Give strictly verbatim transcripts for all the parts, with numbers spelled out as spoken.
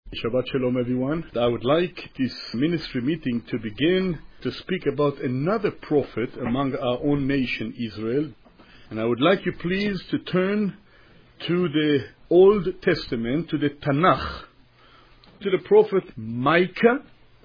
Shabbat Shalom, everyone. I would like this ministry meeting to begin to speak about another prophet among our own nation, Israel. And I would like you please to turn to the Old Testament, to the Tanakh, to the prophet Micah.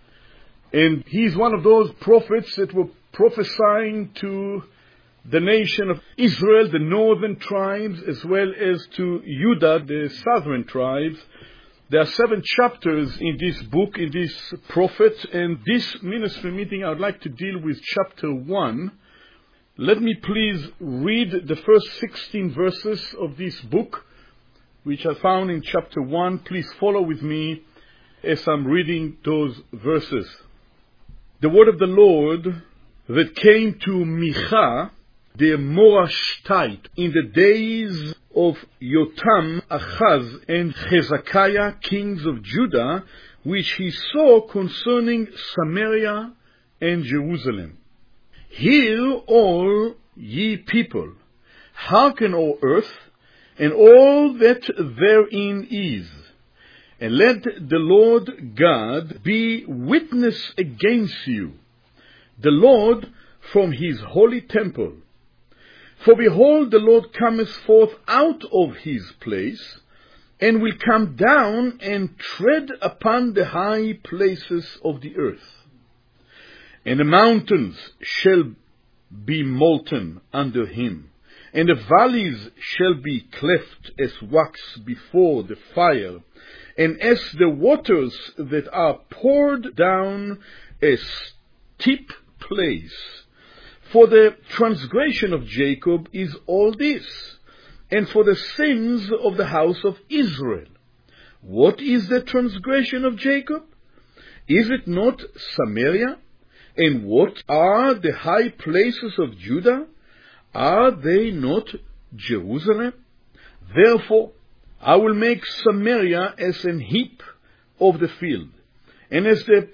And he's one of those prophets that were prophesying to the nation of Israel, the northern tribes, as well as to Judah, the southern tribes. There are seven chapters in this book, in this prophet, and this ministry meeting I would like to deal with chapter one. Let me please read the first sixteen verses of this book, which are found in chapter one. Please follow with me as I'm reading those verses. The word of the Lord that came to Micha, the Morashtite, in the days of Yotam, Achaz, and Hezekiah, kings of Judah, which he saw concerning Samaria and Jerusalem. Hear all ye people, hearken, O earth, and all that therein is, and let the Lord God be witness against you, the Lord from his holy temple. For behold, the Lord cometh forth out of his place, and will come down and tread upon the high places of the earth. And the mountains shall be molten under him, and the valleys shall be cleft as wax before the fire, and as the waters that are poured down a steep place. For the transgression of Jacob is all this, and for the sins of the house of Israel. What is the transgression of Jacob? Is it not Samaria? And what are the high places of Judah? Are they not Jerusalem? Therefore, I will make Samaria as an heap of the field, and as the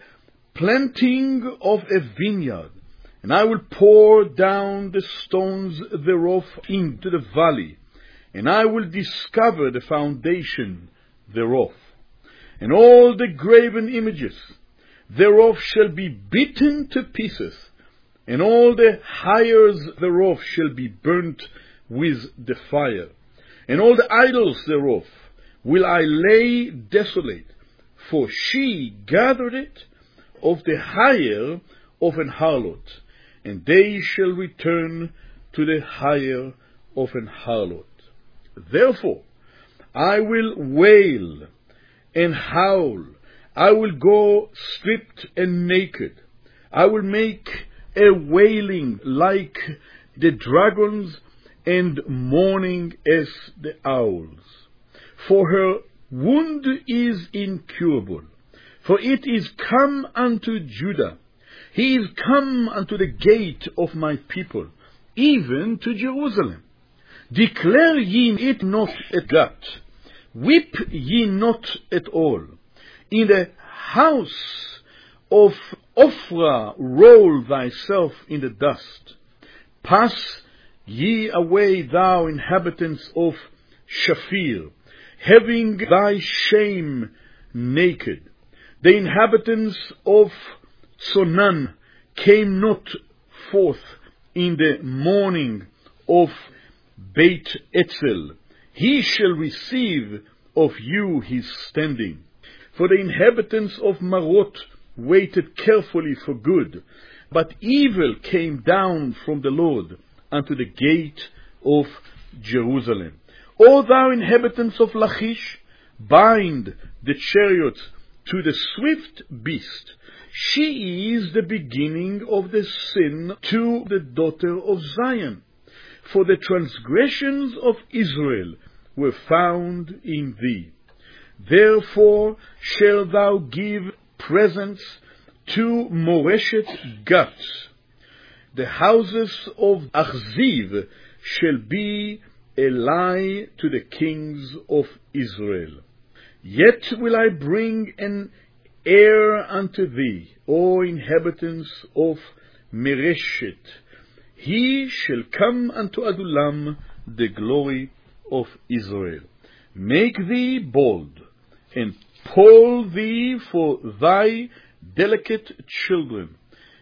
planting of a vineyard. And I will pour down the stones thereof into the valley, and I will discover the foundation thereof. And all the graven images thereof shall be beaten to pieces, and all the hires thereof shall be burnt with the fire. And all the idols thereof will I lay desolate, for she gathered it of the hire of an harlot, and they shall return to the hire of an harlot. Therefore, I will wail and howl. I will go stripped and naked. I will make a wailing like the dragons, and mourning as the owls. For her wound is incurable, for it is come unto Judah. He is come unto the gate of my people, even to Jerusalem. Declare ye it not at Gath, weep ye not at all. In the house of Ophrah roll thyself in the dust. Pass ye away, thou inhabitants of Shaphir, having thy shame naked. The inhabitants of Sonan came not forth in the morning of Beit Etzel. He shall receive of you his standing. For the inhabitants of Marot waited carefully for good, but evil came down from the Lord unto the gate of Jerusalem. O thou inhabitants of Lachish, bind the chariots to the swift beast. She is the beginning of the sin to the daughter of Zion. For the transgressions of Israel were found in thee. Therefore shalt thou give presents to Moreshet Gath. The houses of Achziv shall be a lie to the kings of Israel. Yet will I bring an heir unto thee, O inhabitants of Mereshet. He shall come unto Adullam, the glory of Israel. Make thee bold, and Call thee for thy delicate children.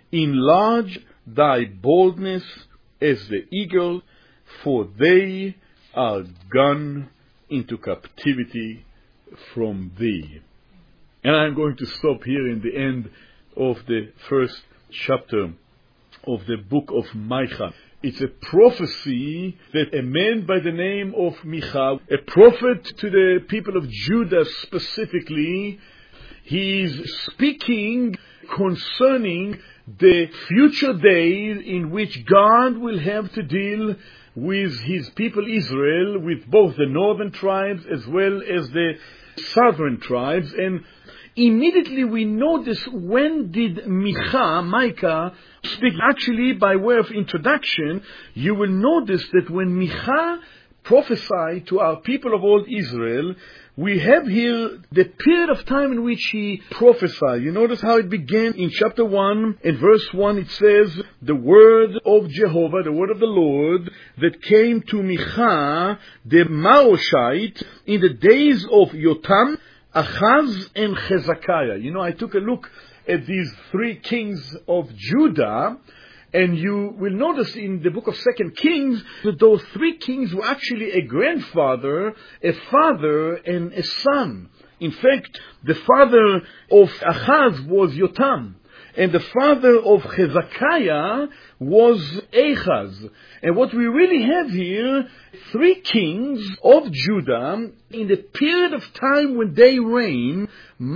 Enlarge thy boldness as the eagle, for they are gone into captivity from thee. And I'm going to stop here in the end of the first chapter of the book of Micah. It's a prophecy that a man by the name of Micha, a prophet to the people of Judah specifically, he's speaking concerning the future days in which God will have to deal with his people Israel, with both the northern tribes as well as the southern tribes. And immediately we notice, when did Micha, Micah, speak? Actually, by way of introduction, you will notice that when Micha prophesied to our people of old Israel, we have here the period of time in which he prophesied. You notice how it began in chapter one, in verse one, it says, the word of Jehovah, the word of the Lord, that came to Micha, the Maoshite, in the days of Yotam, Achaz, and Hezekiah. You know, I took a look at these three kings of Judah, and you will notice in the book of Second Kings that those three kings were actually a grandfather, a father, and a son. In fact, the father of Achaz was Yotam, and the father of Hezekiah was Ahaz. And what we really have here, three kings of Judah, in the period of time when they reigned,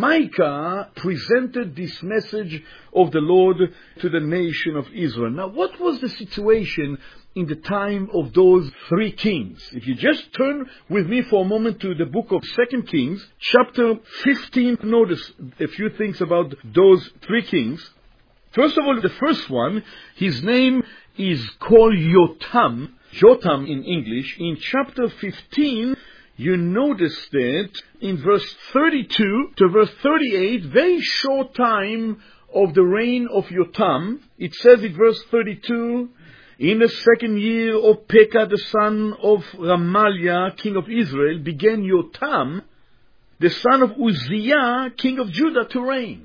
Micah presented this message of the Lord to the nation of Israel. Now, what was the situation in the time of those three kings? If you just turn with me for a moment to the book of Second Kings, chapter fifteen, notice a few things about those three kings. First of all, the first one, his name is called Yotam, Jotam in English. In chapter fifteen, you notice that in verse thirty-two to verse thirty-eight, very short time of the reign of Yotam, it says in verse thirty-two, in the second year of Pekah, the son of Ramaliah, king of Israel, began Yotam, the son of Uzziah, king of Judah, to reign.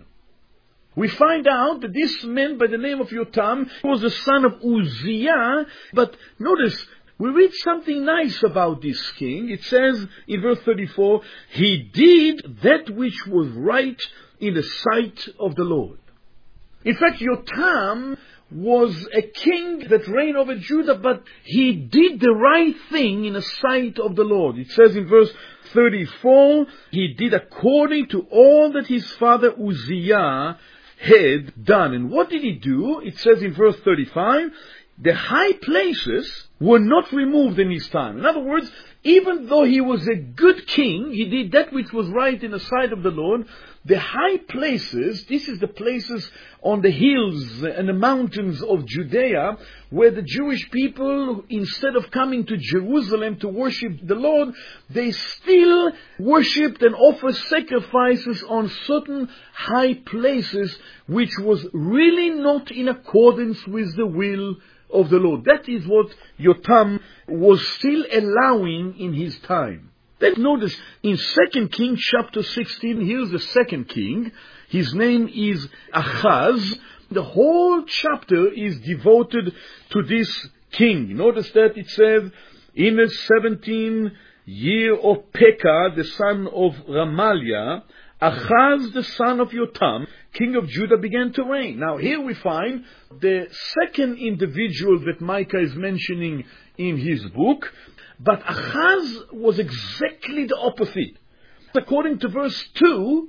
We find out that this man by the name of Yotam was the son of Uzziah, but notice, we read something nice about this king. It says in verse thirty-four, he did that which was right in the sight of the Lord. In fact, Yotam was a king that reigned over Judah, but he did the right thing in the sight of the Lord. It says in verse thirty-four, he did according to all that his father Uzziah had done. And what did he do? It says in verse thirty-five, the high places were not removed in his time. In other words, even though he was a good king, he did that which was right in the sight of the Lord. The high places, this is the places on the hills and the mountains of Judea, where the Jewish people, instead of coming to Jerusalem to worship the Lord, they still worshipped and offered sacrifices on certain high places, which was really not in accordance with the will of the Lord. That is what Yotam was still allowing in his time. Then notice in Second Kings chapter sixteen, here's the second king. His name is Achaz. The whole chapter is devoted to this king. Notice that it says, in the seventeenth year of Pekah, the son of Ramaliah, Achaz, the son of Yotam, king of Judah, began to reign. Now here we find the second individual that Micah is mentioning in his book. But Achaz was exactly the opposite. According to verse two,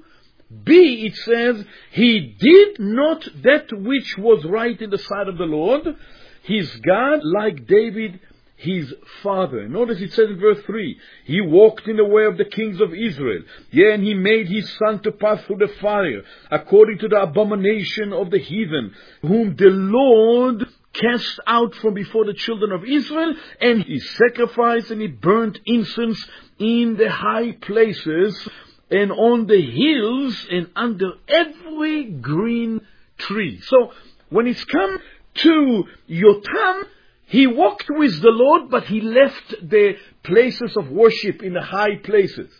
B, it says, he did not that which was right in the sight of the Lord, his God, like David, his father. Notice it says in verse three, he walked in the way of the kings of Israel. Yea, and he made his son to pass through the fire, according to the abomination of the heathen, whom the Lord cast out from before the children of Israel, and he sacrificed and he burnt incense in the high places, and on the hills, and under every green tree. So, when it's come to Yotam, he walked with the Lord, but he left the places of worship in the high places.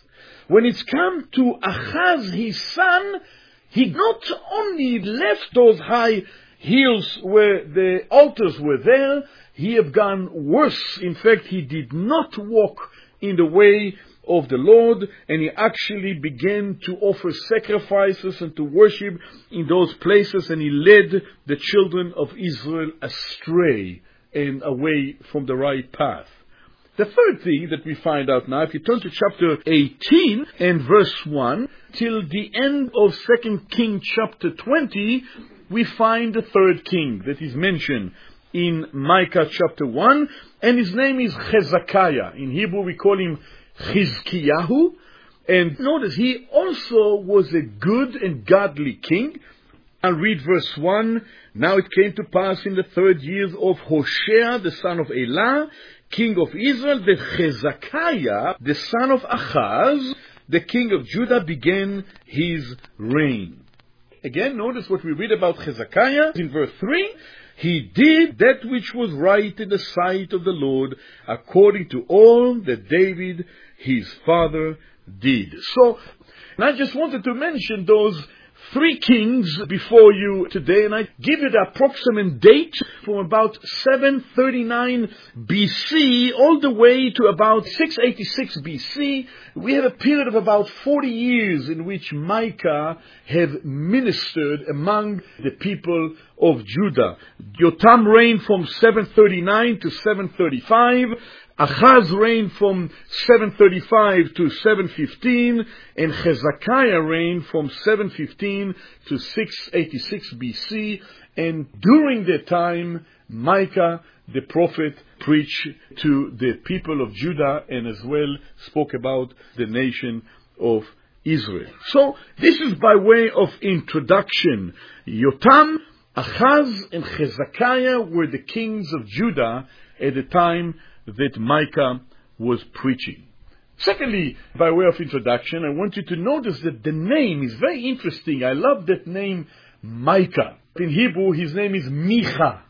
when it's come to Ahaz, his son, he not only left those high hills where the altars were there, he have gone worse. In fact, he did not walk in the way of the Lord, and he actually began to offer sacrifices and to worship in those places, and he led the children of Israel astray and away from the right path. The third thing that we find out now, if you turn to chapter eighteen and verse one, till the end of Second Kings chapter twenty, we find the third king that is mentioned in Micah chapter one, and his name is Hezekiah. In Hebrew we call him Chizkiyahu. And notice, he also was a good and godly king. I'll read verse one. Now it came to pass in the third year of Hoshea, the son of Elah, king of Israel, that Hezekiah, the son of Ahaz, the king of Judah, began his reign. Again, notice what we read about Hezekiah in verse three. He did that which was right in the sight of the Lord, according to all that David, his father, did. So, and I just wanted to mention those three kings before you today, and I give you the approximate date from about seven thirty-nine B C all the way to about six eighty-six B C. We have a period of about forty years in which Micah have ministered among the people of Judah. Jotam reigned from seven thirty-nine to seven thirty-five. Ahaz reigned from seven thirty-five to seven fifteen, and Hezekiah reigned from seven fifteen to six eighty-six B C. And during that time, Micah, the prophet, preached to the people of Judah and as well spoke about the nation of Israel. So, this is by way of introduction. Jotam, Ahaz, and Hezekiah were the kings of Judah at the time that Micah was preaching. Secondly, by way of introduction, I want you to notice that the name is very interesting. I love that name, Micah. In Hebrew, his name is Micha.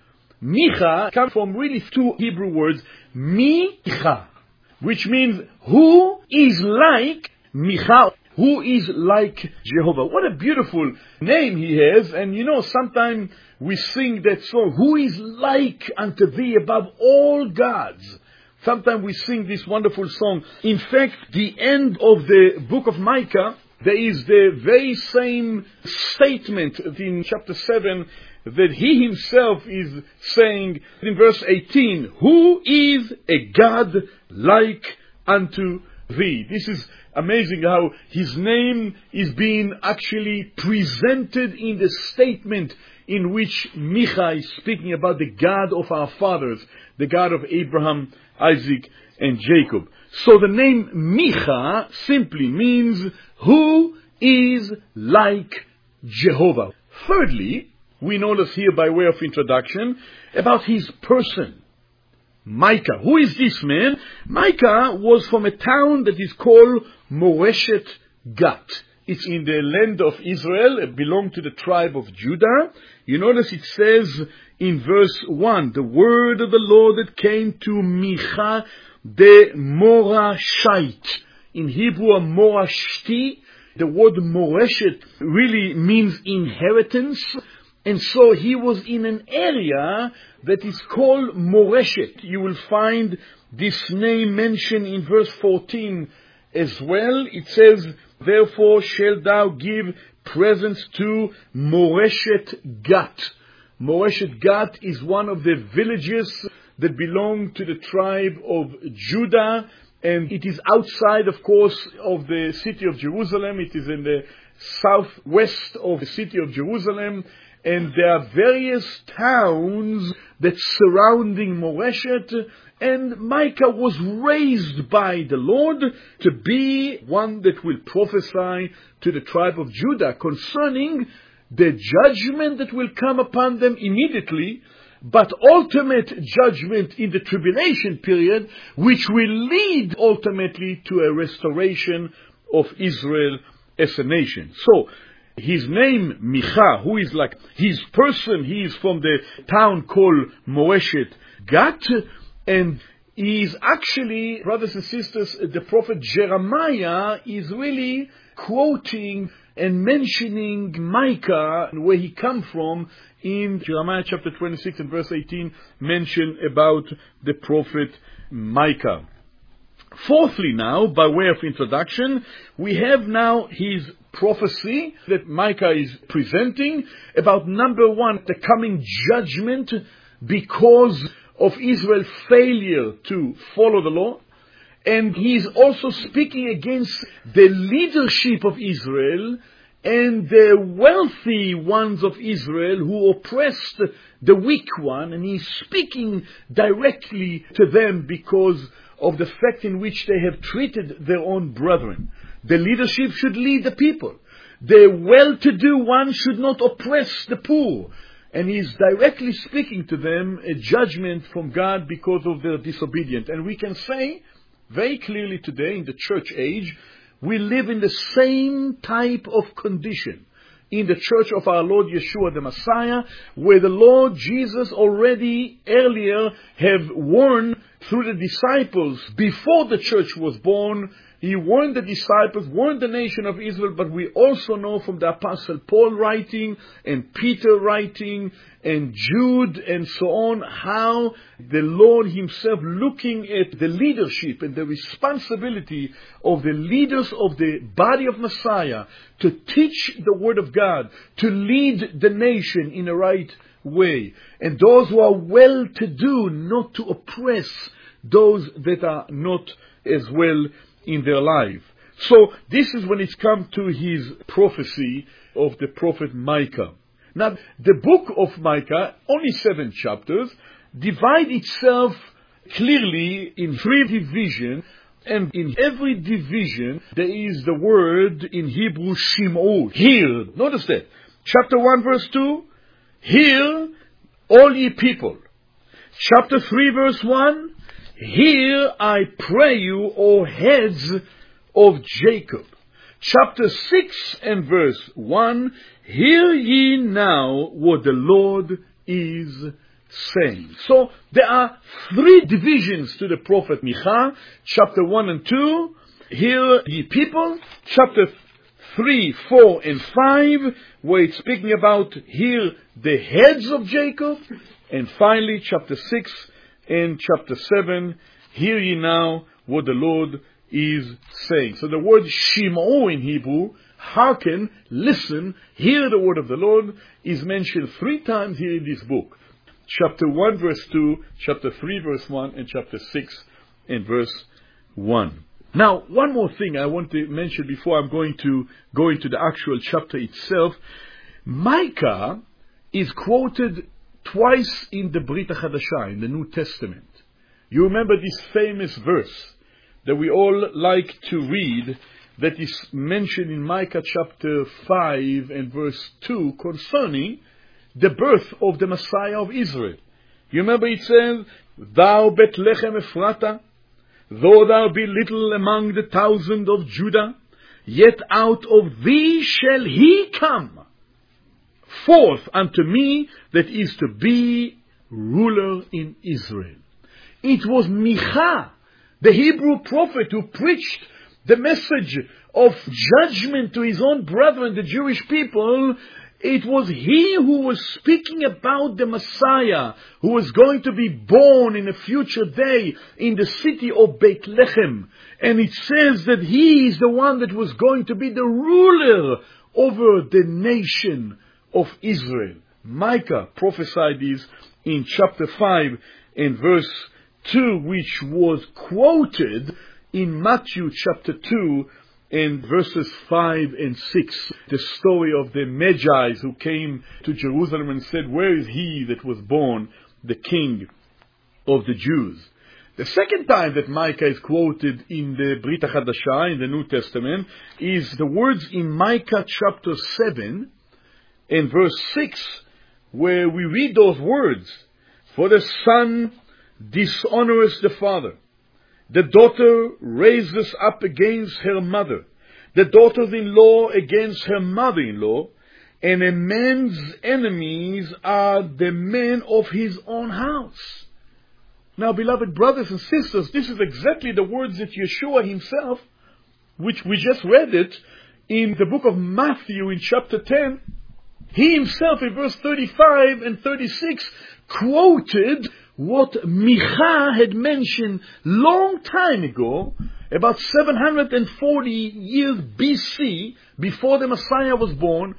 Micha comes from really two Hebrew words, Micha, which means who is like Micha, who is like Jehovah. What a beautiful name he has. And you know, sometimes we sing that song, who is like unto thee above all gods. Sometimes we sing this wonderful song. In fact, the end of the book of Micah, there is the very same statement in chapter seven that he himself is saying in verse eighteen, who is a God like unto thee? This is amazing how his name is being actually presented in the statement in which Micha is speaking about the God of our fathers, the God of Abraham, Isaac, and Jacob. So the name Micha simply means who is like Jehovah. Thirdly, we notice here by way of introduction about his person. Micah. Who is this man? Micah was from a town that is called Moreshet Gat. It's in the land of Israel. It belonged to the tribe of Judah. You notice it says in verse one, the word of the Lord that came to Micha the Morashite. In Hebrew, a Morashti. The word Moreshet really means inheritance. And so he was in an area that is called Moreshet. You will find this name mentioned in verse fourteen as well. It says, therefore shalt thou give presents to Moreshet Gat. Moreshet Gat is one of the villages that belong to the tribe of Judah, and it is outside, of course, of the city of Jerusalem. It is in the southwest of the city of Jerusalem, and there are various towns that surrounding Moreshet, and Micah was raised by the Lord to be one that will prophesy to the tribe of Judah concerning the judgment that will come upon them immediately, but ultimate judgment in the tribulation period, which will lead ultimately to a restoration of Israel as a nation. So, his name, Micha, who is like his person, he is from the town called Moreshet Gat, and is actually, brothers and sisters, the prophet Jeremiah is really quoting and mentioning Micah, where he come from, in Jeremiah chapter twenty-six and verse eighteen, mention about the prophet Micah. Fourthly now, by way of introduction, we have now his prophecy that Micah is presenting about, number one, the coming judgment because of Israel's failure to follow the law. And he is also speaking against the leadership of Israel and the wealthy ones of Israel who oppressed the weak one. And he's speaking directly to them because of the fact in which they have treated their own brethren. The leadership should lead the people. The well-to-do one should not oppress the poor. And he's directly speaking to them a judgment from God because of their disobedience. And we can say very clearly today in the church age, we live in the same type of condition in the church of our Lord Yeshua the Messiah, where the Lord Jesus already earlier have warned through the disciples before the church was born. He warned the disciples, warned the nation of Israel, but we also know from the Apostle Paul writing, and Peter writing, and Jude, and so on, how the Lord himself looking at the leadership and the responsibility of the leaders of the body of Messiah to teach the Word of God, to lead the nation in the right way. And those who are well-to-do, not to oppress those that are not as well in their life. So this is when it's come to his prophecy of the prophet Micah. Now, the book of Micah, only seven chapters, divide itself clearly in three divisions, and in every division there is the word in Hebrew Shim'u, hear. Notice that. Chapter one verse two, hear all ye people. Chapter three verse one, hear, I pray you, O heads of Jacob. Chapter six and verse one, hear ye now what the Lord is saying. So there are three divisions to the prophet Micah. Chapter one and two, hear ye people. Chapter three, four and five, where it's speaking about hear the heads of Jacob. And finally, chapter six and chapter seven, hear ye now what the Lord is saying. So the word Shim'u in Hebrew, hearken, listen, hear the word of the Lord, is mentioned three times here in this book. Chapter one verse two, chapter three verse one, and chapter six and verse one. Now, one more thing I want to mention before I'm going to go into the actual chapter itself. Micah is quoted twice in the Brit HaChadashah, in the New Testament. You remember this famous verse that we all like to read, that is mentioned in Micah chapter five and verse two concerning the birth of the Messiah of Israel. You remember it says, Thou Bethlehem Ephrata, though thou be little among the thousand of Judah, yet out of thee shall he come forth unto me that is to be ruler in Israel. It was Micah, the Hebrew prophet, who preached the message of judgment to his own brethren, the Jewish people. It was he who was speaking about the Messiah, who was going to be born in a future day in the city of Bethlehem. And it says that he is the one that was going to be the ruler over the nation of Israel. Micah prophesied this in chapter five and verse two, which was quoted in Matthew chapter two and verses five and six. The story of the Magi who came to Jerusalem and said, where is he that was born the King of the Jews? The second time that Micah is quoted in the Brit HaChadashah, in the New Testament, is the words in Micah chapter seven and verse six, where we read those words, For the son dishonoreth the father, the daughter raises up against her mother, the daughter-in-law against her mother-in-law, and a man's enemies are the men of his own house. Now, beloved brothers and sisters, this is exactly the words that Yeshua himself, which we just read it in the book of Matthew in chapter ten, he himself in verse thirty-five and thirty-six quoted what Micha had mentioned long time ago, about seven hundred forty years B C, before the Messiah was born.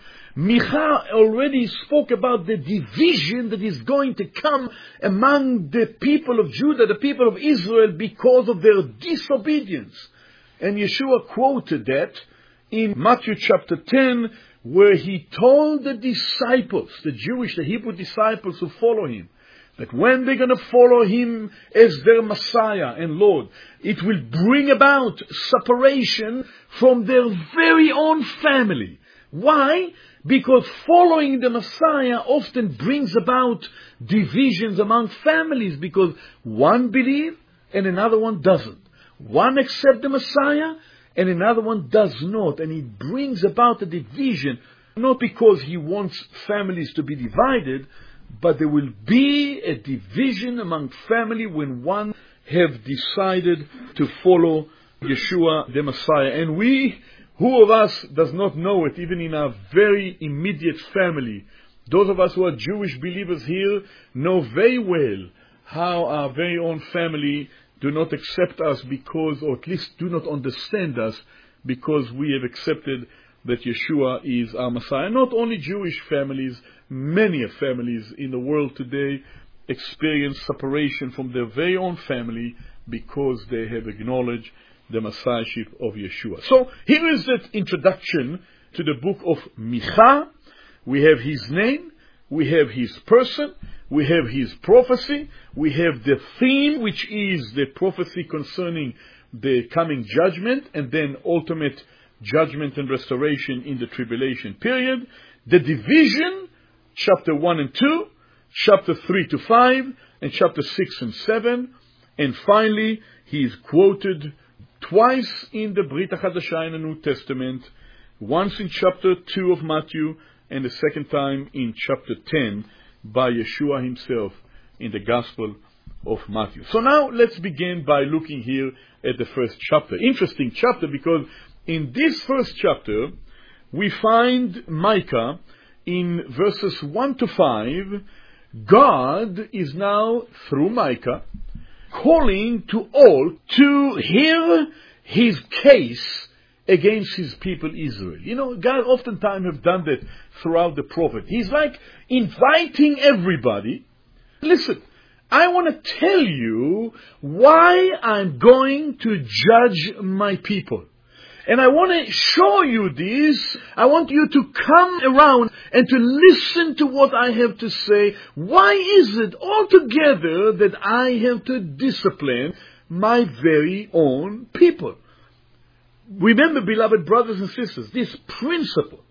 Micha already spoke about the division that is going to come among the people of Judah, the people of Israel, because of their disobedience. And Yeshua quoted that in Matthew chapter ten, where he told the disciples, the Jewish, the Hebrew disciples who follow him, that when they're going to follow him as their Messiah and Lord, it will bring about separation from their very own family. Why? Because following the Messiah often brings about divisions among families, because one believes and another one doesn't. One accepts the Messiah and another one does not. And he brings about a division, not because he wants families to be divided, but there will be a division among family when one have decided to follow Yeshua the Messiah. And we, who of us does not know it, even in our very immediate family, those of us who are Jewish believers here know very well how our very own family do not accept us because, or at least do not understand us, because we have accepted that Yeshua is our Messiah. Not only Jewish families, many families in the world today experience separation from their very own family because they have acknowledged the Messiahship of Yeshua. So here is that introduction to the book of Micha. We have his name, we have his person, we have his prophecy, we have the theme, which is the prophecy concerning the coming judgment, and then ultimate judgment and restoration in the tribulation period. The division, chapter one and two, chapter three to five, and chapter six and seven. And finally, he is quoted twice in the Brit HaChadashah in the New Testament, once in chapter two of Matthew, and the second time in chapter ten by Yeshua himself in the Gospel of Matthew. So now let's begin by looking here at the first chapter. Interesting chapter, because in this first chapter we find Micah in verses one to five. God is now, through Micah, calling to all to hear his case against his people Israel. You know, God oftentimes have done that throughout the prophet. He's like inviting everybody. Listen, I want to tell you why I'm going to judge my people. And I want to show you this. I want you to come around and to listen to what I have to say. Why is it altogether that I have to discipline my very own people? Remember, beloved brothers and sisters, this principle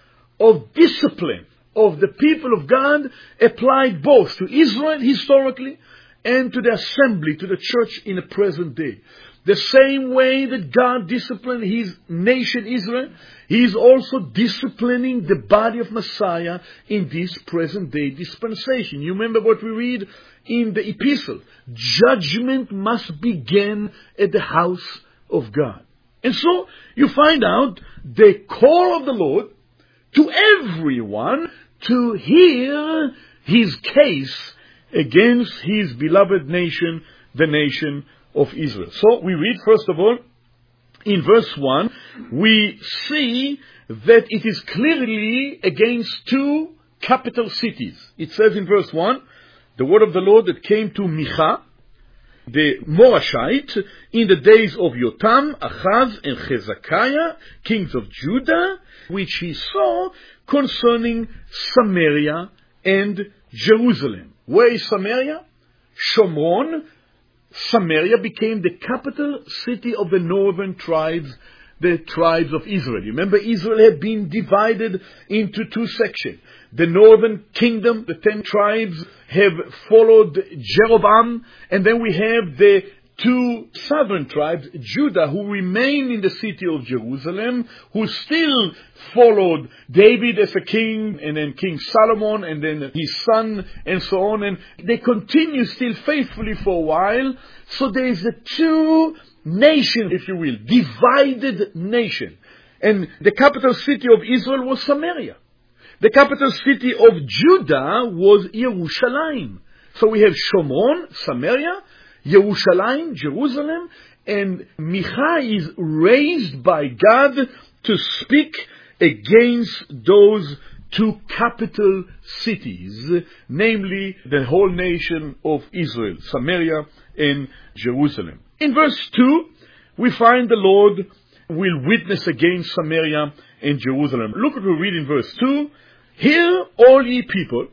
of discipline of the people of God applied both to Israel historically and to the assembly, to the church in the present day. The same way that God disciplined his nation Israel, he is also disciplining the body of Messiah in this present day dispensation. You remember what we read in the epistle. Judgment must begin at the house of God. And so you find out the call of the Lord to everyone to hear his case against his beloved nation, the nation of Israel. So we read, first of all, in verse one, we see that it is clearly against two capital cities. It says in verse one, the word of the Lord that came to Micha, the Morashite, in the days of Yotam, Achaz, and Hezekiah, kings of Judah, which he saw concerning Samaria and Jerusalem. Where is Samaria? Shomron. Samaria became the capital city of the northern tribes, the tribes of Israel. Remember, Israel had been divided into two sections. The northern kingdom, the ten tribes, have followed Jeroboam, and then we have the two southern tribes, Judah, who remain in the city of Jerusalem, who still followed David as a king, and then King Solomon, and then his son, and so on. And they continue still faithfully for a while. So there is a two nation, if you will, divided nation. And the capital city of Israel was Samaria. The capital city of Judah was Jerusalem. So we have Shomron, Samaria, Jerusalem, Jerusalem, and Micha is raised by God to speak against those two capital cities, namely the whole nation of Israel, Samaria and Jerusalem. In verse two, we find the Lord will witness against Samaria and Jerusalem. Look what we read in verse two. Hear, all ye people,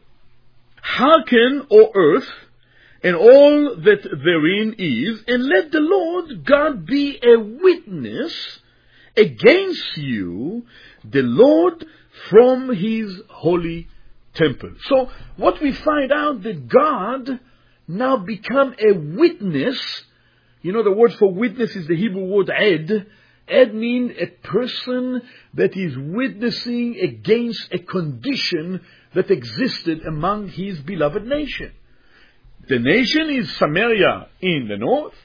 hearken, O earth, and all that therein is, and let the Lord God be a witness against you, the Lord from his holy temple. So what we find out, that God now become a witness. You know, the word for witness is the Hebrew word ed. Ed means a person that is witnessing against a condition that existed among his beloved nation. The nation is Samaria in the north,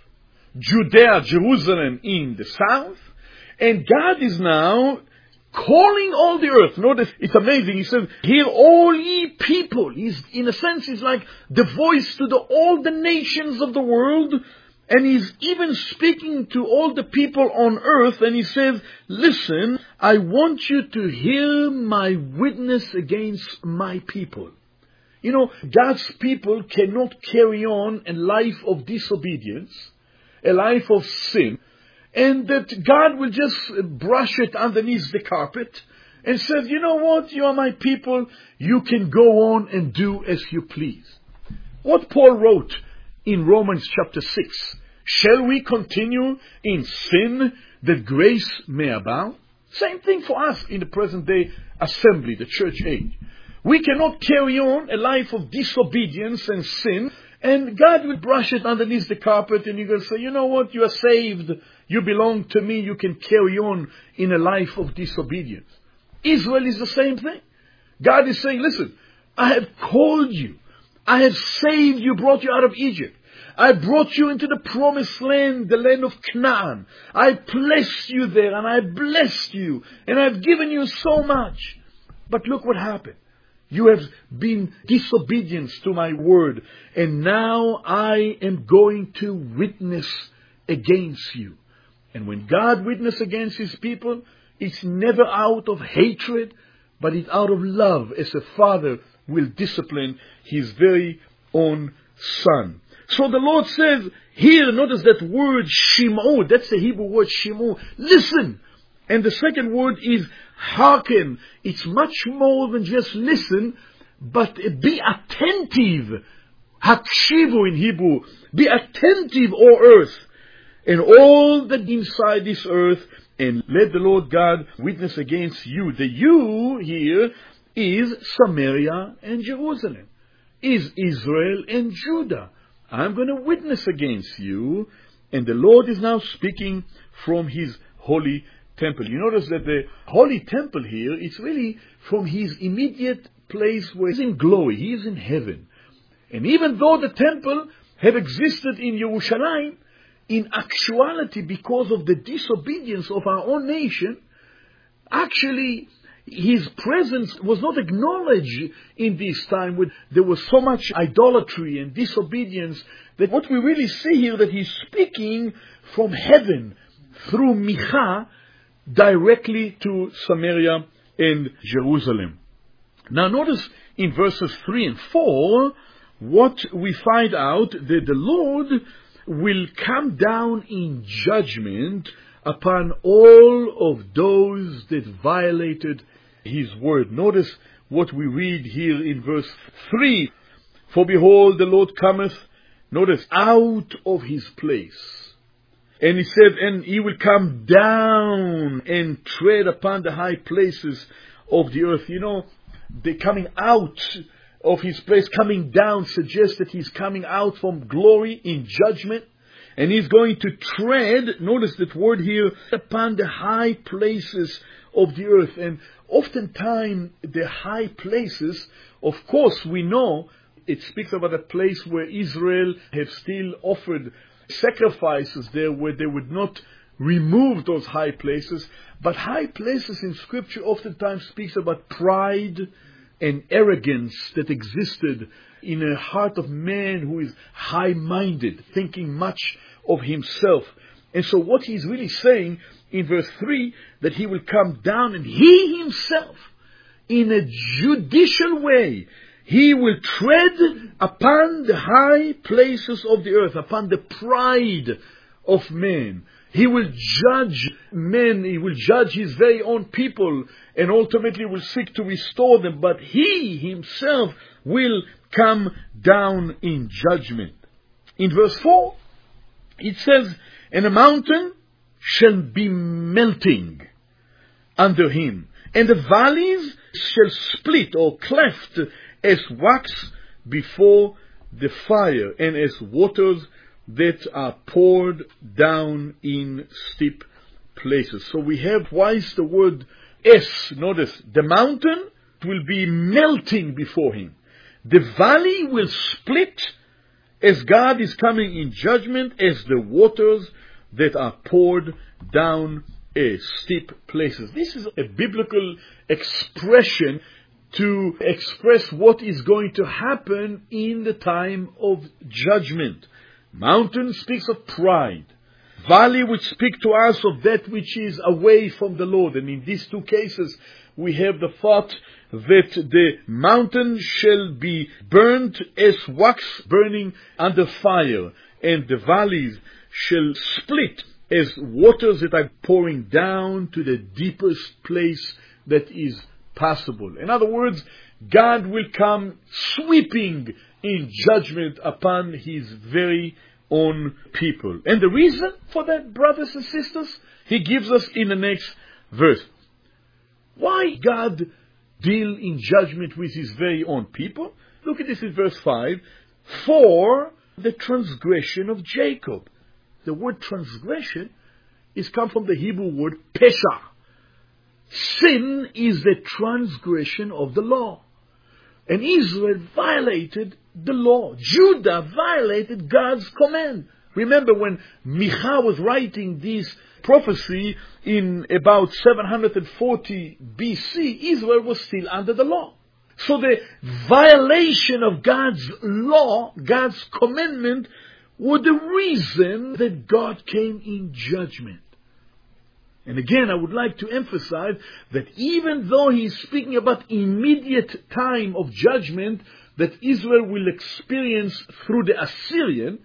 Judea, Jerusalem in the south, and God is now calling all the earth. Notice, it's amazing. He says, hear all ye people. He's, in a sense, he's like the voice to the, all the nations of the world. And he's even speaking to all the people on earth, and he says, listen, I want you to hear my witness against my people. You know, God's people cannot carry on a life of disobedience, a life of sin, and that God will just brush it underneath the carpet and says, you know what, you are my people, you can go on and do as you please. What Paul wrote in Romans chapter six, shall we continue in sin that grace may abound? Same thing for us in the present day assembly, the church age. We cannot carry on a life of disobedience and sin, and God will brush it underneath the carpet, and you're going to say, you know what, you are saved, you belong to me, you can carry on in a life of disobedience. Israel is the same thing. God is saying, listen, I have called you, I have saved you, brought you out of Egypt. I brought you into the promised land, the land of Canaan. I placed you there, and I blessed you, and I've given you so much. But look what happened. You have been disobedient to my word, and now I am going to witness against you. And when God witnesses against his people, it's never out of hatred, but it's out of love, as a father will discipline his very own son. So the Lord says, here, notice that word shim'u, that's the Hebrew word shim'u, listen. And the second word is hearken. It's much more than just listen, but be attentive. Hakshivu in Hebrew. Be attentive, O earth, and all that inside this earth, and let the Lord God witness against you. The you here is Samaria and Jerusalem, is Israel and Judah. I'm going to witness against you. And the Lord is now speaking from his holy temple. You notice that the holy temple here is really from his immediate place where he's in glory. He is in heaven. And even though the temple have existed in Jerusalem, in actuality, because of the disobedience of our own nation, actually his presence was not acknowledged in this time. When there was so much idolatry and disobedience, that what we really see here, that he's speaking from heaven through Micha directly to Samaria and Jerusalem. Now notice in verses three and four, what we find out, that the Lord will come down in judgment upon all of those that violated his word. Notice what we read here in verse three. For behold, the Lord cometh, notice, out of his place. And he said, and he will come down and tread upon the high places of the earth. You know, the coming out of his place, coming down, suggests that he's coming out from glory in judgment. And he's going to tread, notice that word here, upon the high places of the earth. And oftentimes the high places, of course we know, it speaks about a place where Israel have still offered sacrifices there, where they would not remove those high places. But high places in Scripture oftentimes speaks about pride and arrogance that existed in a heart of man who is high-minded, thinking much of himself. And so what he's really saying in verse three, that he will come down and he himself, in a judicial way, he will tread upon the high places of the earth, upon the pride of man. He will judge men, he will judge his very own people, and ultimately will seek to restore them. But he himself will come down in judgment. In verse four, it says, and a mountain shall be melting under him, and the valleys shall split or cleft as wax before the fire, and as waters that are poured down in steep places. So we have, why is the word S? Notice, the mountain will be melting before him. The valley will split as God is coming in judgment, as the waters that are poured down as steep places. This is a biblical expression to express what is going to happen in the time of judgment. Mountain speaks of pride. Valley would speak to us of that which is away from the Lord. And in these two cases, we have the thought that the mountain shall be burnt as wax burning under fire, and the valleys shall split as waters that are pouring down to the deepest place that is possible. In other words, God will come sweeping in judgment upon his very own people. And the reason for that, brothers and sisters, he gives us in the next verse. Why God deal in judgment with his very own people? Look at this in verse five. For the transgression of Jacob. The word transgression is come from the Hebrew word pesha. Sin is the transgression of the law. And Israel violated the law. Judah violated God's command. Remember when Micha was writing this prophecy in about seven hundred forty B C, Israel was still under the law. So the violation of God's law, God's commandment, was the reason that God came in judgment. And again, I would like to emphasize that even though he is speaking about immediate time of judgment that Israel will experience through the Assyrian,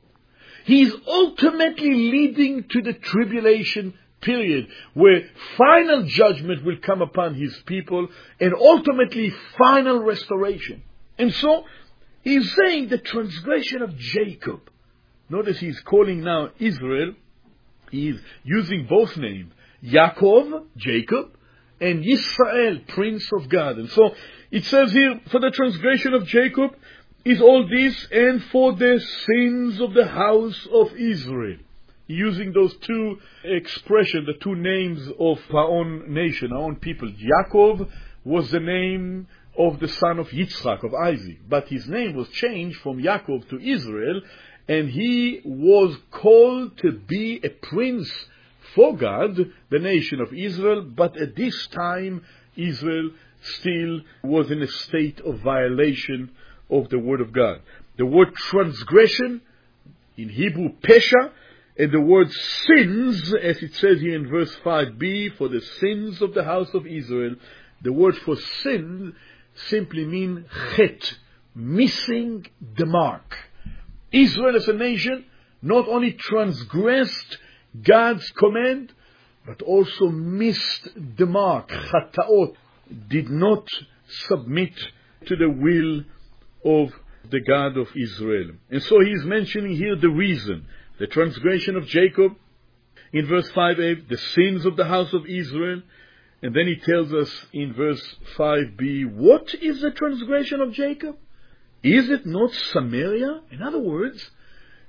he is ultimately leading to the tribulation period, where final judgment will come upon his people and ultimately final restoration. And so, he is saying the transgression of Jacob. Notice he's calling now Israel. He is using both names, Yaakov, Jacob, and Yisrael, Prince of God. And so it says here, for the transgression of Jacob is all this, and for the sins of the house of Israel. Using those two expressions, the two names of our own nation, our own people. Yaakov was the name of the son of Yitzchak, of Isaac. But his name was changed from Yaakov to Israel, and he was called to be a prince for God, the nation of Israel. But at this time, Israel still was in a state of violation of the word of God. The word transgression, in Hebrew, pesha, and the word sins, as it says here in verse five b, for the sins of the house of Israel. The word for sin simply means chet, missing the mark. Israel as a nation not only transgressed God's command, but also missed the mark. Chataot, did not submit to the will of the God of Israel. And so he is mentioning here the reason. The transgression of Jacob, in verse five a, the sins of the house of Israel. And then he tells us in verse five b, what is the transgression of Jacob? Is it not Samaria? In other words,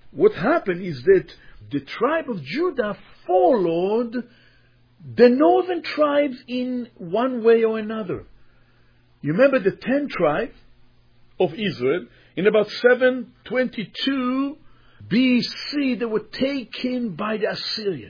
what happened is that the tribe of Judah followed the northern tribes in one way or another. You remember the ten tribes of Israel, in about seven twenty-two B C, they were taken by the Assyrian.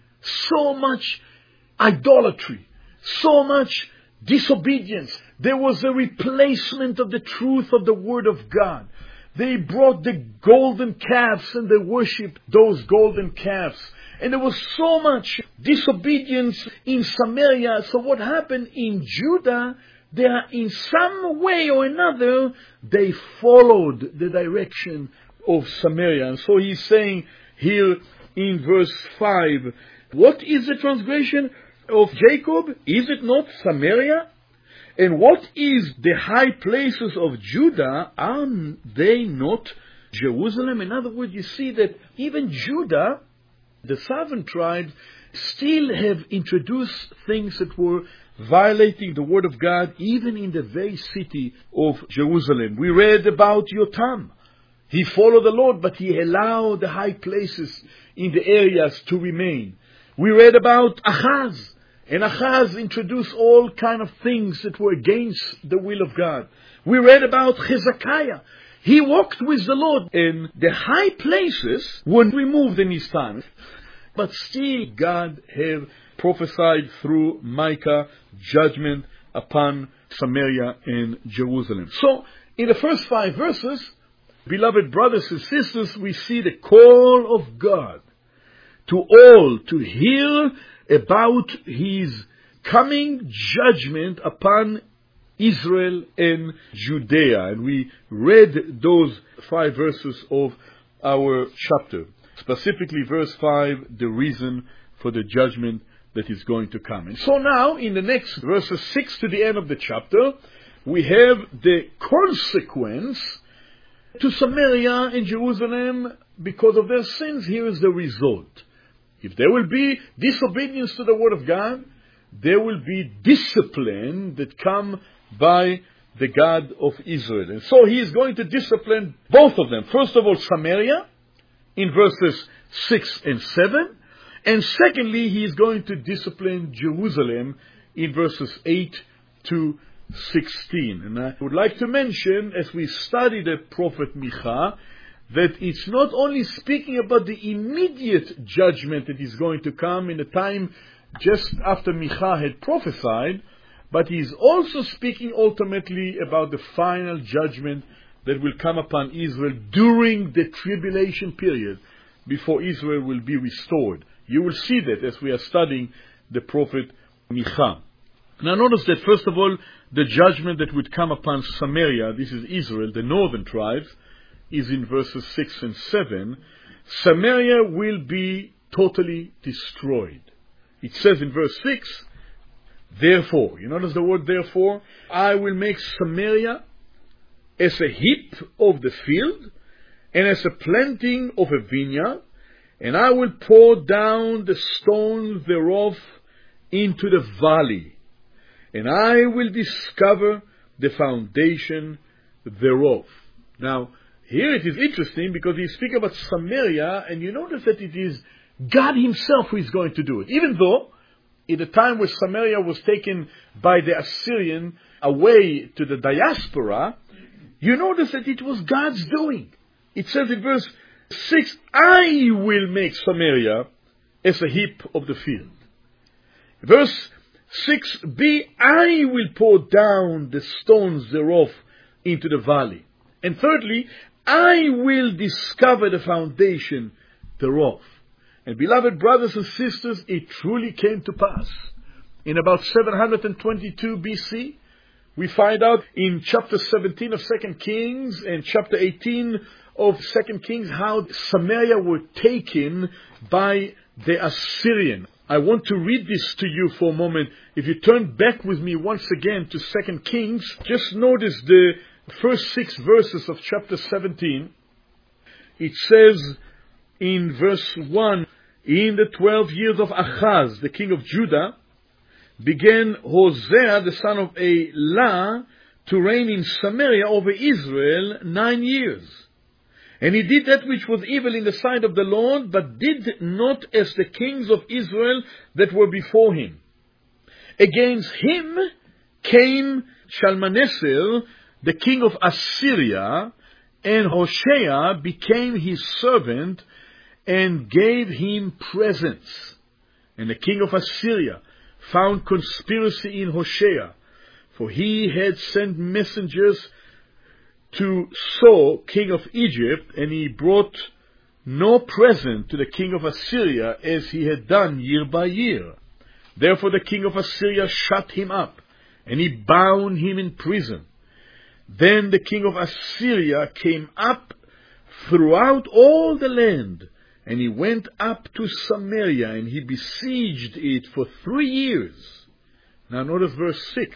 So much idolatry, so much disobedience. There was a replacement of the truth of the Word of God. They brought the golden calves and they worshipped those golden calves. And there was so much disobedience in Samaria. So what happened in Judah, they are in some way or another, they followed the direction of Samaria. And so he's saying here in verse five, what is the transgression of Jacob? Is it not Samaria? And what is the high places of Judah? Are they not Jerusalem? In other words, you see that even Judah, the southern tribes, still have introduced things that were violating the word of God, even in the very city of Jerusalem. We read about Yotam. He followed the Lord, but he allowed the high places in the areas to remain. We read about Ahaz. And Ahaz introduced all kind of things that were against the will of God. We read about Hezekiah. He walked with the Lord, and the high places were removed in his time. But still God have prophesied through Micah judgment upon Samaria and Jerusalem. So, in the first five verses, beloved brothers and sisters, we see the call of God to all to hear about His coming judgment upon Israel and Judea. And we read those five verses of our chapter. Specifically verse five, the reason for the judgment that is going to come. And so now, in the next verses six to the end of the chapter, we have the consequence to Samaria and Jerusalem because of their sins. Here is the result. If there will be disobedience to the word of God, there will be discipline that come by the God of Israel. And so he is going to discipline both of them. First of all, Samaria, in verses six and seven. And secondly, he is going to discipline Jerusalem in verses eight to sixteen. And I would like to mention, as we study the prophet Micha, that it's not only speaking about the immediate judgment that is going to come in the time just after Micha had prophesied, but he is also speaking ultimately about the final judgment that will come upon Israel during the tribulation period, before Israel will be restored. You will see that as we are studying the prophet Micha. Now notice that first of all, the judgment that would come upon Samaria, this is Israel, the northern tribes, is in verses six and seven. Samaria will be totally destroyed. It says in verse six, therefore, you notice the word therefore, I will make Samaria as a heap of the field, and as a planting of a vineyard, and I will pour down the stones thereof into the valley, and I will discover the foundation thereof. Now, here it is interesting because he's speaking about Samaria, and you notice that it is God himself who is going to do it. Even though, in the time where Samaria was taken by the Assyrian away to the diaspora, you notice that it was God's doing. It says in verse six, I will make Samaria as a heap of the field. Verse six b, I will pour down the stones thereof into the valley. And thirdly, I will discover the foundation thereof. And beloved brothers and sisters, it truly came to pass. In about seven hundred twenty-two B C, we find out in chapter seventeen of Second Kings and chapter eighteen of Second Kings how Samaria were taken by the Assyrian. I want to read this to you for a moment. If you turn back with me once again to Second Kings, just notice the first six verses of chapter seventeen. It says in verse one, in the twelve years of Ahaz, the king of Judah, began Hosea, the son of Elah, to reign in Samaria over Israel nine years. And he did that which was evil in the sight of the Lord, but did not as the kings of Israel that were before him. Against him came Shalmaneser, the king of Assyria, and Hoshea became his servant and gave him presents. And the king of Assyria found conspiracy in Hoshea, for he had sent messengers to So, king of Egypt, and he brought no present to the king of Assyria as he had done year by year. Therefore the king of Assyria shut him up, and he bound him in prison. Then the king of Assyria came up throughout all the land, and he went up to Samaria, and he besieged it for three years. Now notice verse six.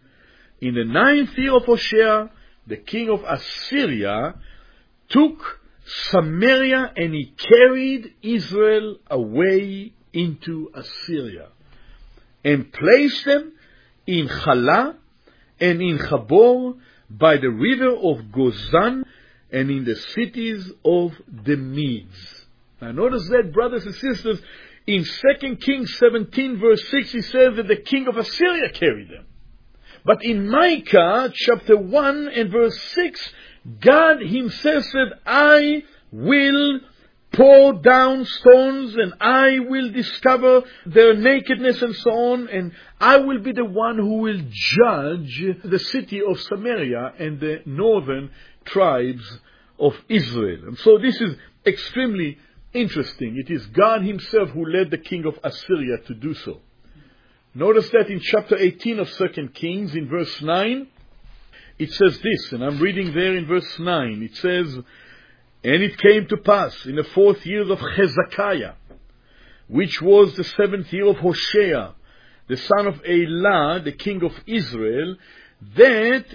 In the ninth year of Hoshea, the king of Assyria took Samaria, and he carried Israel away into Assyria, and placed them in Halah and in Chabor by the river of Gozan, and in the cities of the Medes. Now notice that, brothers and sisters, in Second Kings seventeen verse six, he says that the king of Assyria carried them. But in Micah chapter one and verse six, God himself said, I will pour down stones, and I will discover their nakedness and so on, and I will be the one who will judge the city of Samaria and the northern tribes of Israel. And so this is extremely interesting. It is God himself who led the king of Assyria to do so. Notice that in chapter eighteen of Second Kings, in verse nine, it says this, and I'm reading there in verse nine. It says, and it came to pass in the fourth year of Hezekiah, which was the seventh year of Hoshea, the son of Elah, the king of Israel, that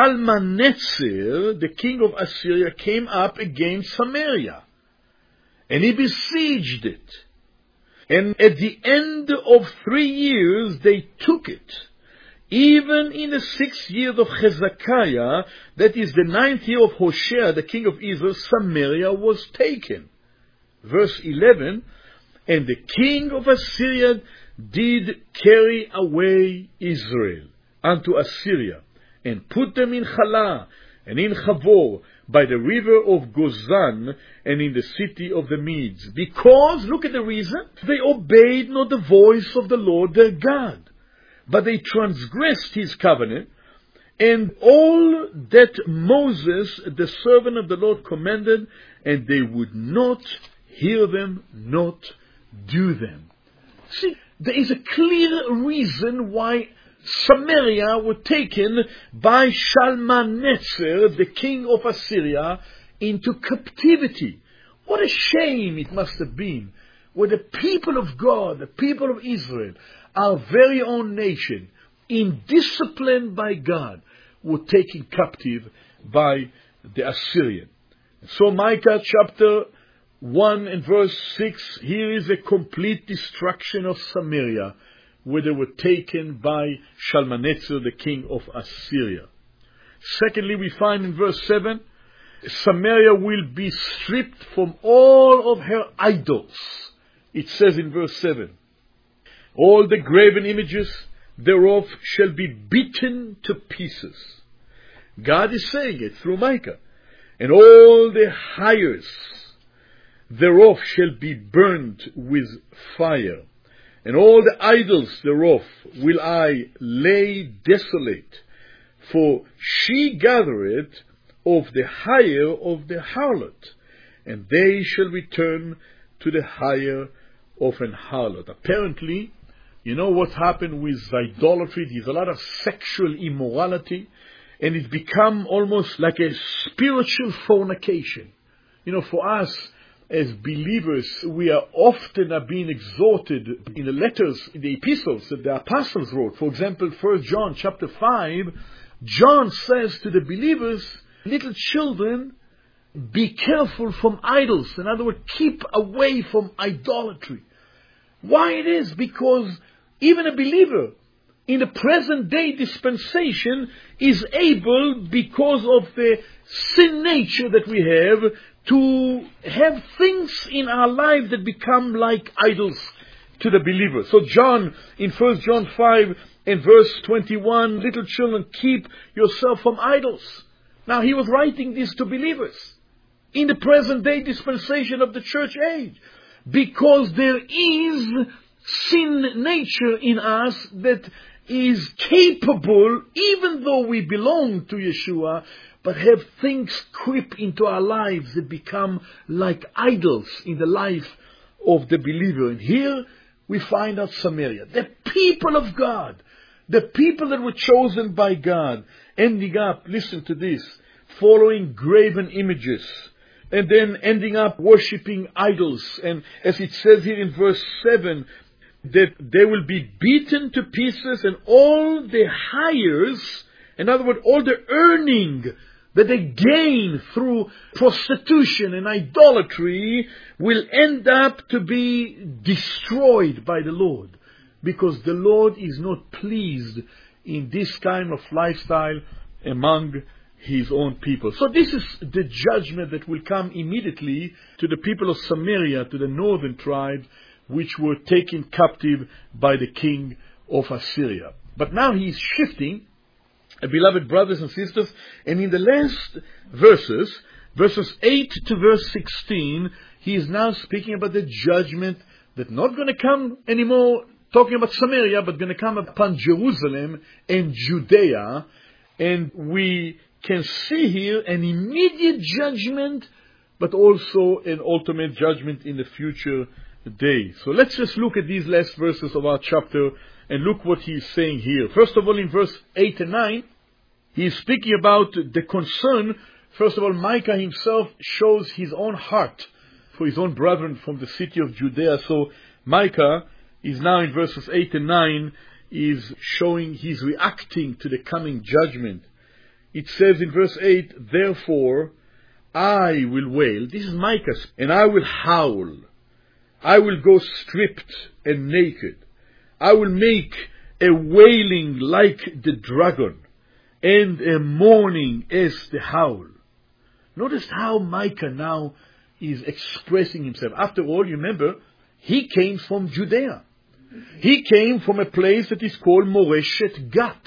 Shalmaneser, the king of Assyria, came up against Samaria, and he besieged it. And at the end of three years, they took it. Even in the sixth year of Hezekiah, that is the ninth year of Hoshea, the king of Israel, Samaria was taken. Verse eleven, and the king of Assyria did carry away Israel unto Assyria, and put them in Halah, and in Chabor, by the river of Gozan, and in the city of the Medes. Because, look at the reason, they obeyed not the voice of the Lord their God, but they transgressed his covenant, and all that Moses, the servant of the Lord, commanded, and they would not hear them, not do them. See, there is a clear reason why Samaria were taken by Shalmaneser, the king of Assyria, into captivity. What a shame it must have been, where the people of God, the people of Israel, our very own nation, in discipline by God, were taken captive by the Assyrian. So Micah chapter one and verse six, here is a complete destruction of Samaria, where they were taken by Shalmaneser, the king of Assyria. Secondly, we find in verse seven, Samaria will be stripped from all of her idols. It says in verse seven, all the graven images thereof shall be beaten to pieces. God is saying it through Micah. And all the hires thereof shall be burnt with fire. And all the idols thereof will I lay desolate. For she gathereth of the hire of the harlot, and they shall return to the hire of an harlot. Apparently, you know what happened with idolatry? There's a lot of sexual immorality, and it's become almost like a spiritual fornication. You know, for us as believers, we are often are being exhorted in the letters, in the epistles that the apostles wrote. For example, First John chapter five, John says to the believers, little children, be careful from idols. In other words, keep away from idolatry. Why it is? Because even a believer in the present day dispensation is able, because of the sin nature that we have, to have things in our life that become like idols to the believer. So John, in First John five and verse twenty-one, little children, keep yourself from idols. Now he was writing this to believers in the present day dispensation of the church age, because there is sin nature in us that is capable, even though we belong to Yeshua, but have things creep into our lives that become like idols in the life of the believer. And here we find out Samaria, the people of God, the people that were chosen by God, ending up, listen to this, following graven images, and then ending up worshipping idols. And as it says here in verse seven, that they will be beaten to pieces, and all the hires, in other words, all the earning that they gain through prostitution and idolatry, will end up to be destroyed by the Lord, because the Lord is not pleased in this kind of lifestyle among His own people. So this is the judgment that will come immediately to the people of Samaria, to the northern tribes, which were taken captive by the king of Assyria. But now he is shifting, uh, beloved brothers and sisters, and in the last verses, verses eight to verse sixteen, he is now speaking about the judgment that's not going to come anymore, talking about Samaria, but going to come upon Jerusalem and Judea. And we can see here an immediate judgment, but also an ultimate judgment in the future day. So let's just look at these last verses of our chapter and look what he is saying here. First of all, in verse eight and nine, he is speaking about the concern. First of all, Micah himself shows his own heart for his own brethren from the city of Judea. So Micah is now in verses eight and nine, is showing he's reacting to the coming judgment. It says in verse eight, therefore I will wail, this is Micah, and I will howl. I will go stripped and naked. I will make a wailing like the dragon, and a mourning as the howl. Notice how Micah now is expressing himself. After all, you remember, he came from Judea. He came from a place that is called Moreshet Gat.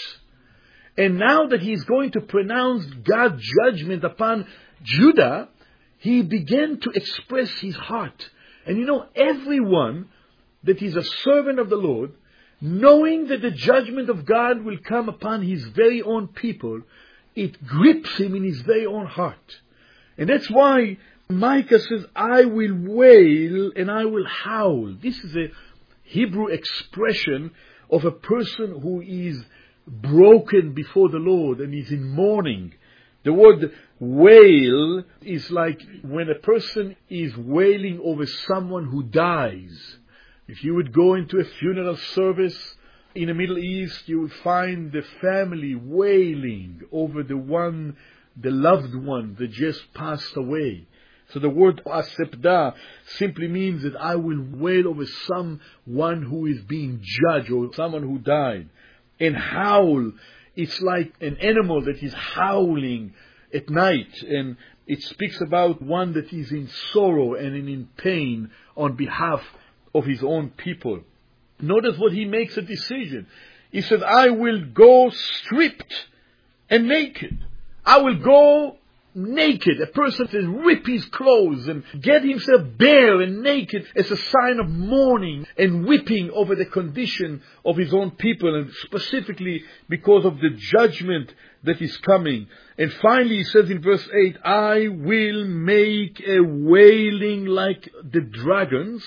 And now that he is going to pronounce God's judgment upon Judah, he began to express his heart. And you know, everyone that is a servant of the Lord, knowing that the judgment of God will come upon his very own people, it grips him in his very own heart. And that's why Micah says, I will wail and I will howl. This is a Hebrew expression of a person who is broken before the Lord and is in mourning. The word wail is like when a person is wailing over someone who dies. If you would go into a funeral service in the Middle East, you would find the family wailing over the one, the loved one that just passed away. So the word asepda simply means that I will wail over someone who is being judged or someone who died. And howl, it's like an animal that is howling at night, and it speaks about one that is in sorrow and in pain on behalf of his own people. Notice what he makes a decision. He says, I will go stripped and naked. I will go naked. A person says, rip his clothes and get himself bare and naked as a sign of mourning and weeping over the condition of his own people, and specifically because of the judgment that is coming. And finally he says in verse eight, I will make a wailing like the dragons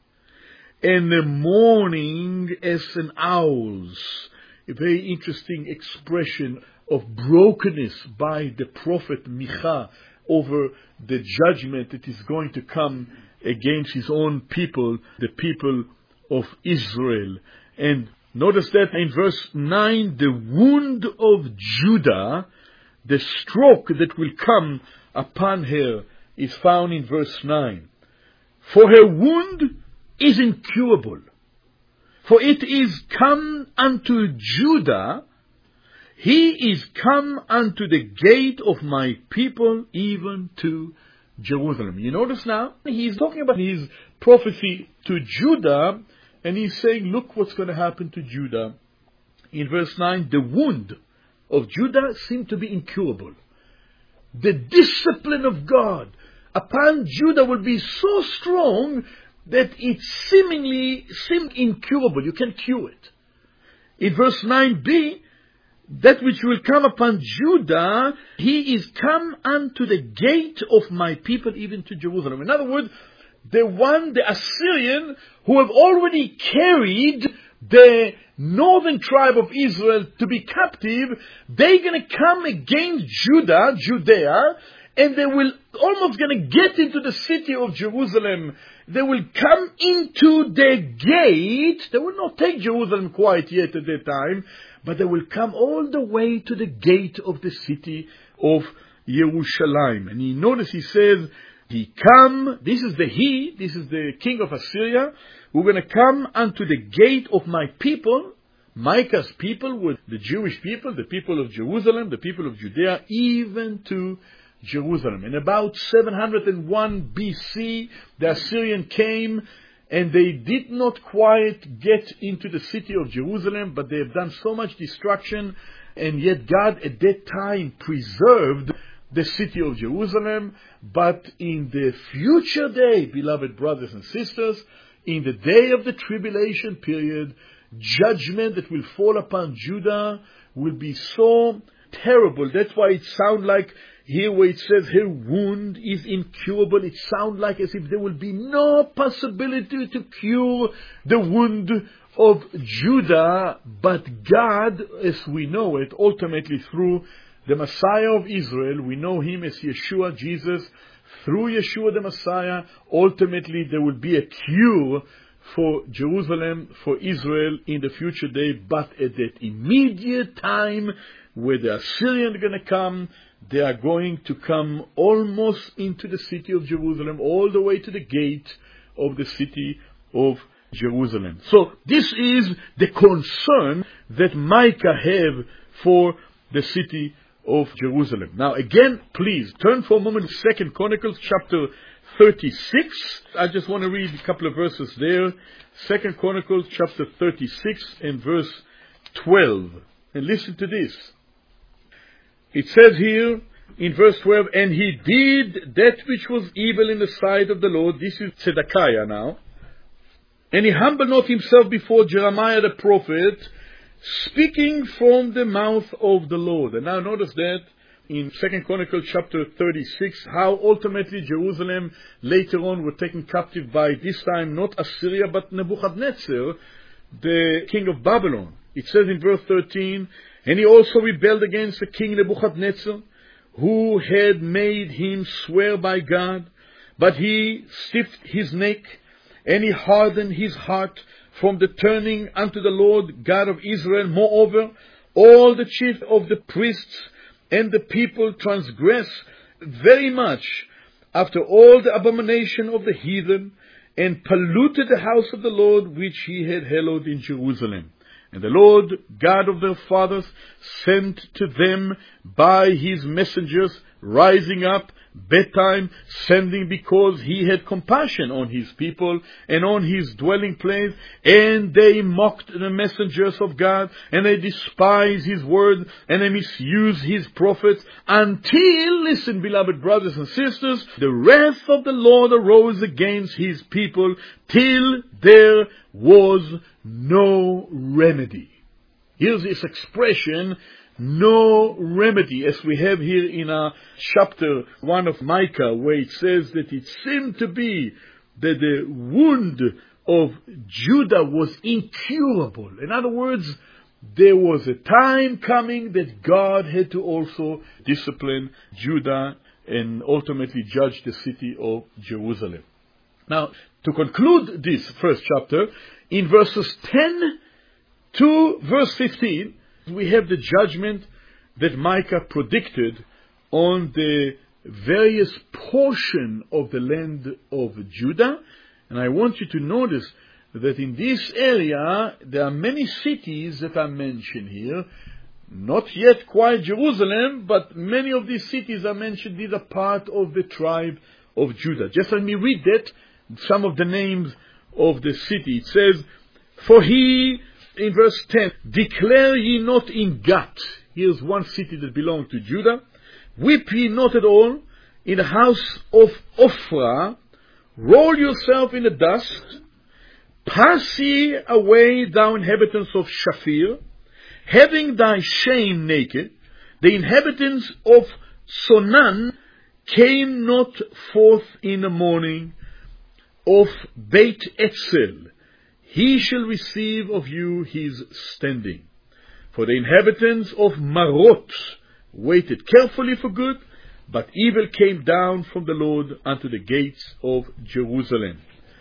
and a mourning as an owl's. A very interesting expression of brokenness by the prophet Micha over the judgment that is going to come against his own people, the people of Israel. And notice that in verse nine, the wound of Judah, the stroke that will come upon her, is found in verse nine. For her wound is incurable, for it is come unto Judah, he is come unto the gate of my people, even to Jerusalem. You notice now, he's talking about his prophecy to Judah, and he's saying, look what's going to happen to Judah. In verse nine, the wound of Judah seemed to be incurable. The discipline of God upon Judah will be so strong that it seemingly seemed incurable. You can't cure it. In verse nine b, that which will come upon Judah, he is come unto the gate of my people, even to Jerusalem. In other words, the one, the Assyrian, who have already carried the northern tribe of Israel to be captive, they're going to come against Judah, Judea, and they will almost going to get into the city of Jerusalem. They will come into the gate. They will not take Jerusalem quite yet at that time, but they will come all the way to the gate of the city of Jerusalem. And you notice he says, he come, this is the he, this is the king of Assyria, who are going to come unto the gate of my people, Micah's people, with the Jewish people, the people of Jerusalem, the people of Judea, even to Jerusalem. In about seven hundred one B C, the Assyrian came, and they did not quite get into the city of Jerusalem, but they have done so much destruction, and yet God at that time preserved the city of Jerusalem. But in the future day, beloved brothers and sisters, in the day of the tribulation period, judgment that will fall upon Judah will be so terrible. That's why it sounds like here where it says her wound is incurable, it sounds like as if there will be no possibility to cure the wound of Judah, but God, as we know it, ultimately through the Messiah of Israel, we know him as Yeshua, Jesus. Through Yeshua the Messiah, ultimately there will be a cure for Jerusalem, for Israel in the future day. But at that immediate time where the Assyrians are going to come, they are going to come almost into the city of Jerusalem, all the way to the gate of the city of Jerusalem. So this is the concern that Micah have for the city of Jerusalem. Now again, please turn for a moment to Second Chronicles chapter thirty-six. I just want to read a couple of verses there. Second Chronicles chapter thirty-six and verse twelve. And listen to this. It says here in verse twelve, and he did that which was evil in the sight of the Lord. This is Zedekiah now. And he humbled not himself before Jeremiah the prophet, speaking from the mouth of the Lord. And now notice that in Second Chronicles chapter thirty-six, how ultimately Jerusalem later on were taken captive by, this time not Assyria but Nebuchadnezzar, the king of Babylon. It says in verse thirteen, and he also rebelled against the king Nebuchadnezzar, who had made him swear by God, but he stiffed his neck, and he hardened his heart from the turning unto the Lord God of Israel. Moreover, all the chief of the priests and the people transgressed very much after all the abomination of the heathen, and polluted the house of the Lord which he had hallowed in Jerusalem. And the Lord God of their fathers sent to them by his messengers, rising up bedtime, sending because he had compassion on his people and on his dwelling place. And they mocked the messengers of God, and they despised his word, and they misused his prophets, until, listen, beloved brothers and sisters, the wrath of the Lord arose against his people, till there was no remedy. Here's this expression, no remedy, as we have here in our chapter one of Micah, where it says that it seemed to be that the wound of Judah was incurable. In other words, there was a time coming that God had to also discipline Judah and ultimately judge the city of Jerusalem. Now, to conclude this first chapter, in verses ten to verse fifteen, we have the judgment that Micah predicted on the various portion of the land of Judah. And I want you to notice that in this area, there are many cities that are mentioned here. Not yet quite Jerusalem, but many of these cities are mentioned. These are part of the tribe of Judah. Just let me read that, some of the names of the city. It says, for he, in verse ten, declare ye not in Gat. Here's one city that belonged to Judah. Weep ye not at all in the house of Ophrah. Roll yourself in the dust. Pass ye away, thou inhabitants of Shaphir, having thy shame naked. The inhabitants of Sonan came not forth in the morning. Of Beit Etzel, he shall receive of you his standing. For the inhabitants of Marot waited carefully for good, but evil came down from the Lord unto the gates of Jerusalem.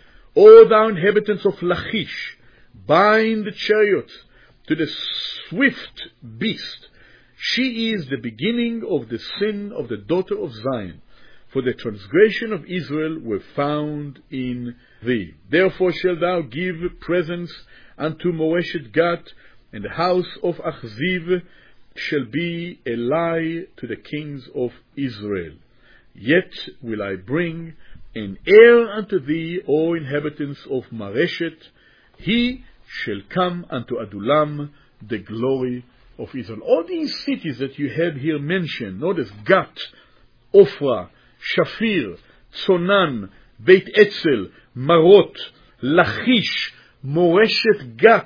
O thou inhabitants of Lachish, bind the chariots to the swift beast. She is the beginning of the sin of the daughter of Zion, for the transgression of Israel were found in thee. Therefore shalt thou give presents unto Moreshet Gat, and the house of Achziv shall be a lie to the kings of Israel. Yet will I bring an heir unto thee, O inhabitants of Mareshet. He shall come unto Adulam, the glory of Israel. All these cities that you have here mentioned, notice Gat, Ophrah, Shaphir, Sonan, Beit Etzel, Marot, Lachish, Moreshet Gat,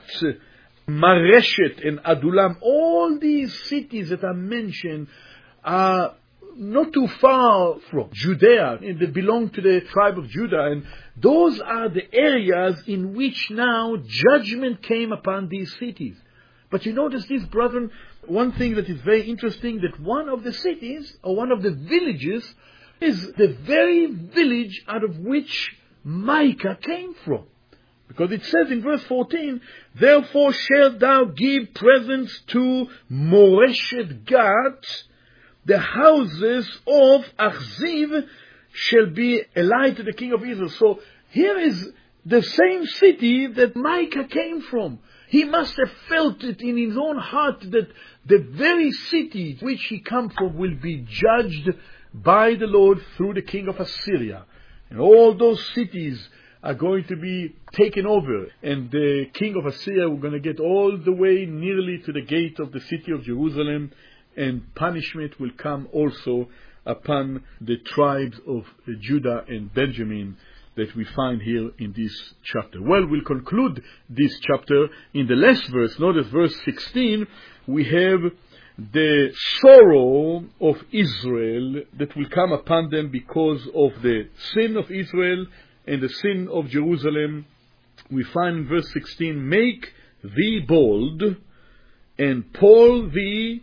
Mareshet, and Adulam. All these cities that are mentioned are not too far from Judea, and they belong to the tribe of Judah, and those are the areas in which now judgment came upon these cities. But you notice this, brethren, one thing that is very interesting, that one of the cities, or one of the villages, is the very village out of which Micah came from. Because it says in verse fourteen, therefore shalt thou give presents to Moreshet Gat, the houses of Achziv shall be allied to the king of Israel. So here is the same city that Micah came from. He must have felt it in his own heart that the very city which he come from will be judged by the Lord through the king of Assyria. And all those cities are going to be taken over, and the king of Assyria will going to get all the way nearly to the gate of the city of Jerusalem, and punishment will come also upon the tribes of Judah and Benjamin that we find here in this chapter. Well, we'll conclude this chapter in the last verse. Notice verse sixteen, we have the sorrow of Israel that will come upon them because of the sin of Israel and the sin of Jerusalem. We find in verse sixteen, make thee bold, and pull thee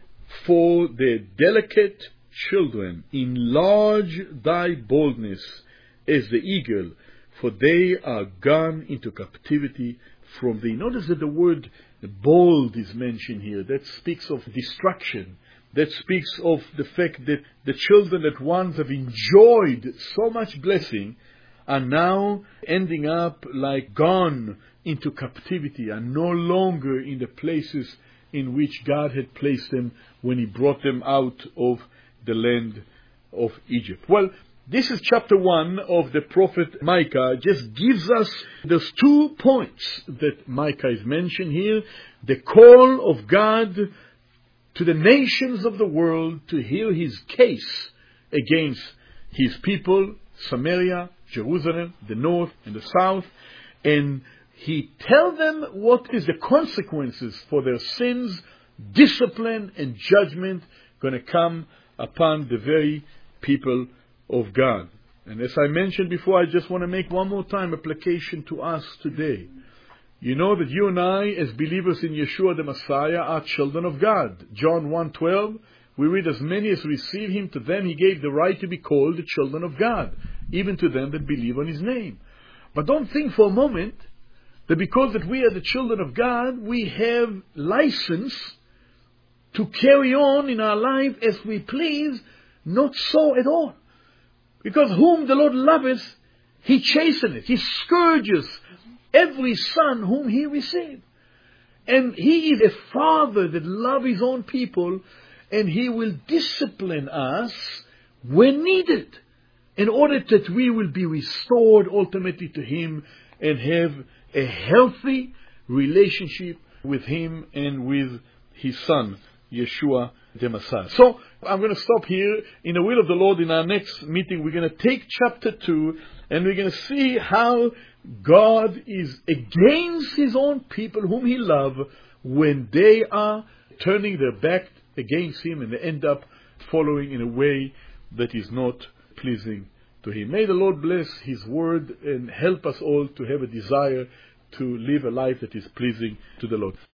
for the delicate children. Enlarge thy boldness as the eagle, for they are gone into captivity from thee. Notice that the word bold is mentioned here. That speaks of destruction. That speaks of the fact that the children that once have enjoyed so much blessing are now ending up like gone into captivity, are no longer in the places in which God had placed them when He brought them out of the land of Egypt. Well, this is chapter one of the prophet Micah. It just gives us those two points that Micah is mentioned here. The call of God to the nations of the world to hear His case against His people, Samaria, Jerusalem, the north and the south. And He tells them what is the consequences for their sins, discipline and judgment going to come upon the very people of God. And as I mentioned before, I just want to make one more time application to us today. You know that you and I, as believers in Yeshua the Messiah, are children of God. John one twelve, we read, as many as receive Him, to them He gave the right to be called the children of God, even to them that believe on His name. But don't think for a moment that because that we are the children of God, we have license to carry on in our life as we please. Not so at all. Because whom the Lord loveth, He chasteneth, He scourges every son whom He received. And He is a Father that loves His own people, and He will discipline us when needed. in order that we will be restored ultimately to Him and have a healthy relationship with Him and with His Son, Yeshua the Messiah. So, I'm going to stop here. In the will of the Lord, in our next meeting, we're going to take chapter two, and we're going to see how God is against His own people whom He loves when they are turning their back against Him and they end up following in a way that is not pleasing to Him. May the Lord bless His word and help us all to have a desire to live a life that is pleasing to the Lord.